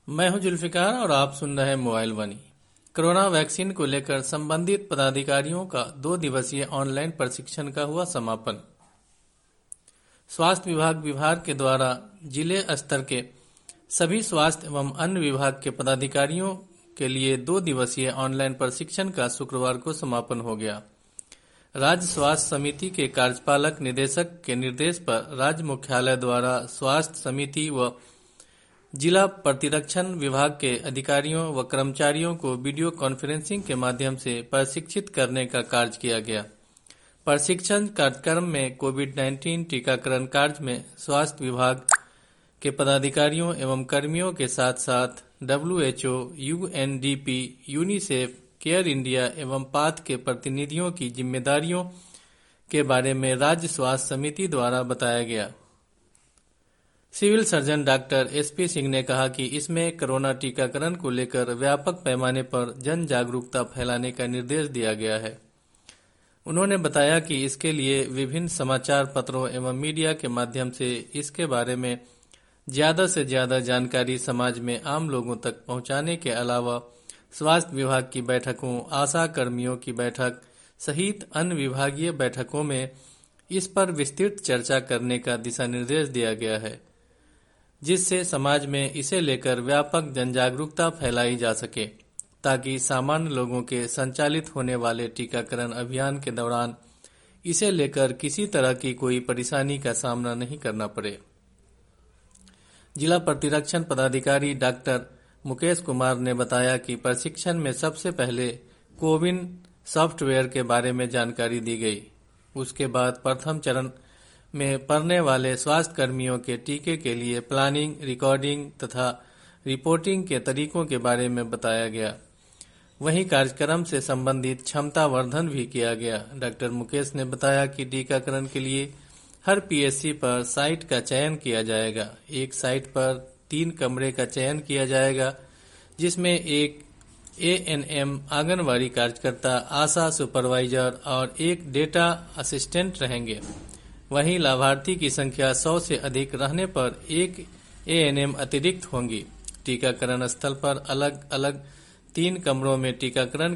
मैं हूं जुल्फिकार और आप सुन रहे हैं मोबाइल वाणी। कोरोना वैक्सीन को लेकर संबंधित पदाधिकारियों का 2 दिवसीय ऑनलाइन प्रशिक्षण का हुआ समापन। स्वास्थ्य विभाग के द्वारा जिले स्तर के सभी स्वास्थ्य एवं अन्य विभाग के पदाधिकारियों के लिए 2 दिवसीय ऑनलाइन प्रशिक्षण का शुक्रवार को समापन हो गया। राज्य स्वास्थ्य समिति के कार्यपालक निदेशक के निर्देश पर राज्य मुख्यालय द्वारा स्वास्थ्य समिति व जिला प्रतिरक्षण विभाग के अधिकारियों व कर्मचारियों को वीडियो कॉन्फ्रेंसिंग के माध्यम से प्रशिक्षित करने का कार्य किया गया। प्रशिक्षण कार्यक्रम में कोविड-19 टीकाकरण कार्य में स्वास्थ्य विभाग के पदाधिकारियों एवं कर्मियों के साथ साथ WHO, UNDP, UNICEF, care India एवं पाथ के प्रतिनिधियों की जिम्मेदारियों के बारे में राज्य स्वास्थ्य समिति द्वारा बताया गया। Civil surgeon doctor SP Singh ने कहा कि इसमें कोरोना टीकाकरण को लेकर व्यापक पैमाने पर जन जागरूकता फैलाने का निर्देश दिया गया है। उन्होंने बताया कि इसके लिए विभिन्न समाचार पत्रों एवं मीडिया के माध्यम से इसके बारे में ज्यादा से ज्यादा जानकारी समाज में आम लोगों तक पहुंचाने के अलावा स्वास्थ्य विभाग की बैठकों, आशा कर्मियों की बैठक सहित अन्य विभागीय बैठकों में इस पर विस्तृत चर्चा करने का दिशा निर्देश दिया गया है, जिससे समाज में इसे लेकर व्यापक जनजागरूकता फैलाई जा सके ताकि सामान्य लोगों के संचालित होने वाले टीकाकरण अभियान के दौरान इसे लेकर किसी तरह की कोई परेशानी का सामना नहीं करना पड़े। जिला प्रतिरक्षण पदाधिकारी डॉक्टर मुकेश कुमार ने बताया कि प्रशिक्षण में सबसे पहले कोविन सॉफ्टवेयर के बारे में जानकारी दी गई। उसके बाद प्रथम चरण में पड़ने वाले स्वास्थ्य कर्मियों के टीके के लिए प्लानिंग, रिकॉर्डिंग तथा रिपोर्टिंग के तरीकों के बारे में बताया गया। वहीं कार्यक्रम से संबंधित क्षमता वर्धन भी किया गया। डॉक्टर मुकेश ने बताया कि टीकाकरण के लिए हर PSC पर साइट का चयन किया जाएगा। एक साइट पर 3 कमरे का चयन किया जाएगा, जिसमें एक ANM आंगनवाड़ी कार्यकर्ता, आशा सुपरवाइजर और एक डेटा असिस्टेंट रहेंगे। वहीं लाभार्थी की संख्या 100 से अधिक रहने पर एक ANM अतिरिक्त होंगी। टीकाकरण स्थल पर अलग अलग 3 कमरों में टीकाकरण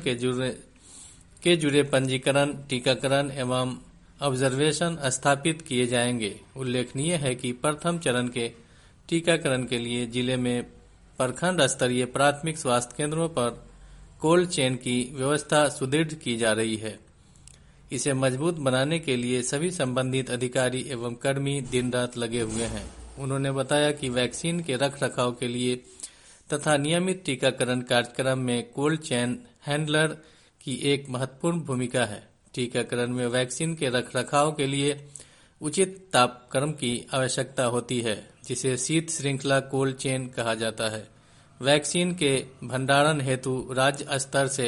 के जुड़े पंजीकरण, टीकाकरण एवं ऑब्जर्वेशन स्थापित किए जाएंगे। उल्लेखनीय है कि प्रथम चरण के टीकाकरण के लिए जिले में प्रखंड स्तरीय प्राथमिक स्वास्थ्य केंद्रों पर कोल्ड चेन की व्यवस्था सुदृढ़ की जा रही है। इसे मजबूत बनाने के लिए सभी संबंधित अधिकारी एवं कर्मी दिन रात लगे हुए हैं। उन्होंने बताया कि वैक्सीन के रखरखाव के लिए तथा नियमित टीकाकरण कार्यक्रम में कोल्ड चेन हैंडलर की एक महत्वपूर्ण भूमिका है। टीकाकरण में वैक्सीन के रखरखाव के लिए उचित तापक्रम की आवश्यकता होती है, जिसे शीत श्रृंखला कोल्ड चेन कहा जाता है। वैक्सीन के भंडारण हेतु राज्य स्तर से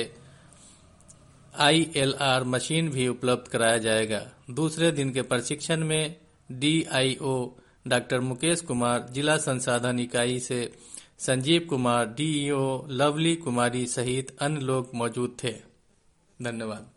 ILR मशीन भी उपलब्ध कराया जाएगा। दूसरे दिन के प्रशिक्षण में DIO डॉक्टर मुकेश कुमार, जिला संसाधन इकाई से संजीव कुमार, DEO लवली कुमारी सहित अन्य लोग मौजूद थे। धन्यवाद।